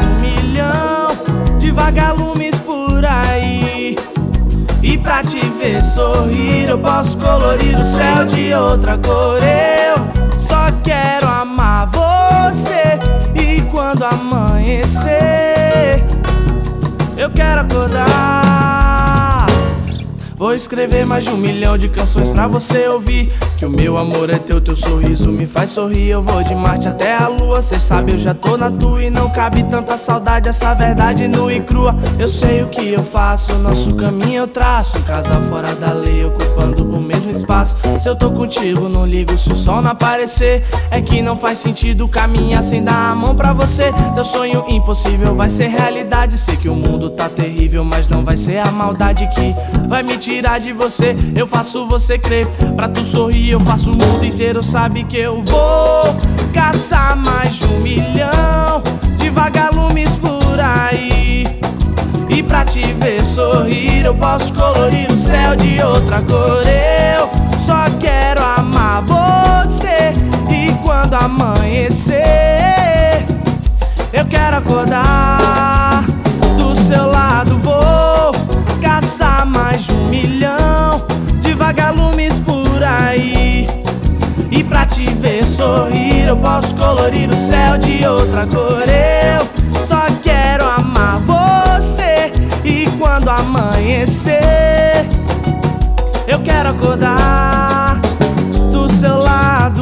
um milhão de vagalumes por aí. E pra te ver sorrir eu posso colorir o céu de outra cor. Eu só quero amar você. E quando amanhecer eu quero acordar. Vou escrever mais de 1 milhão de canções pra você ouvir. Que o meu amor é teu sorriso me faz sorrir. Eu vou de Marte até a Lua, cê sabe eu já tô na tua. E não cabe tanta saudade, essa verdade nua e crua. Eu sei o que eu faço, o nosso caminho eu traço. Um casal fora da lei, ocupando o mesmo espaço. Se eu tô contigo, não ligo se o sol não aparecer. É que não faz sentido caminhar sem dar a mão pra você. Teu sonho impossível vai ser realidade. Sei que o mundo tá terrível, mas não vai ser a maldade que vai me tirar de você. Eu faço você crer, pra tu sorrir eu faço o mundo inteiro. Sabe que eu vou caçar mais de 1 milhão de vagalumes por aí. E pra te ver sorrir eu posso colorir o céu de outra cor. Eu só quero amar você. E quando amanhecer eu quero acordar do seu lado. Vou caçar mais de 1 milhão de vagalumes por aí. E pra te ver sorrir eu posso colorir o céu de outra cor. Eu só quero amar você. E quando amanhecer eu quero acordar do seu lado.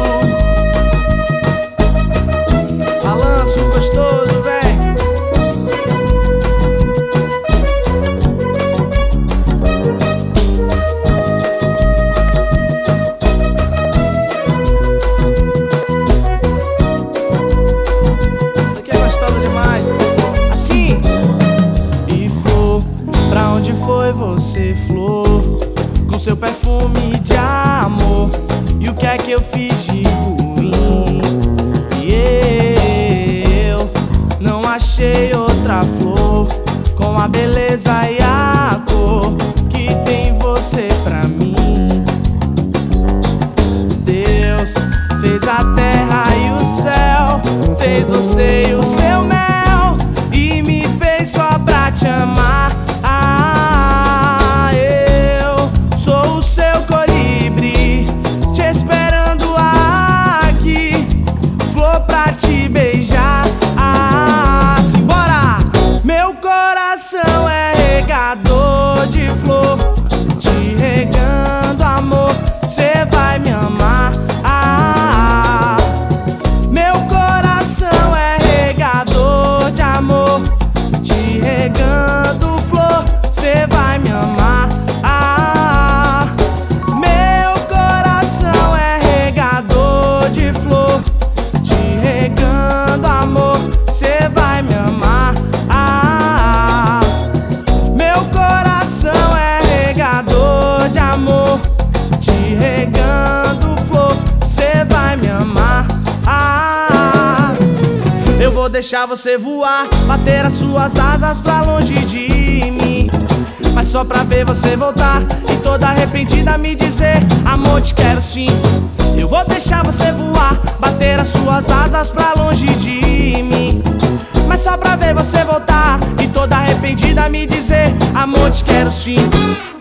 Balanço gostoso, véi. Você, flor, com seu perfume de amor. E o que é que eu fiz de ruim? E eu não achei outra flor com a beleza e a cor que tem você pra mim. Deus fez a terra e o céu, fez você e o seu mel, e me fez só pra te amar. De flor, te regando amor, cê vai me amar. Meu coração é regador de amor, te regando flor, cê vai me amar. Meu coração é regador de flor, te regando amor, cê vai me amar. De amor, te regando flor, cê vai me amar. Eu vou deixar você voar, bater as suas asas pra longe de mim, mas só pra ver você voltar e toda arrependida me dizer: amor, te quero sim. Eu vou deixar você voar, bater as suas asas pra longe de mim, mas só pra ver você voltar e toda arrependida me dizer: amor, te quero sim.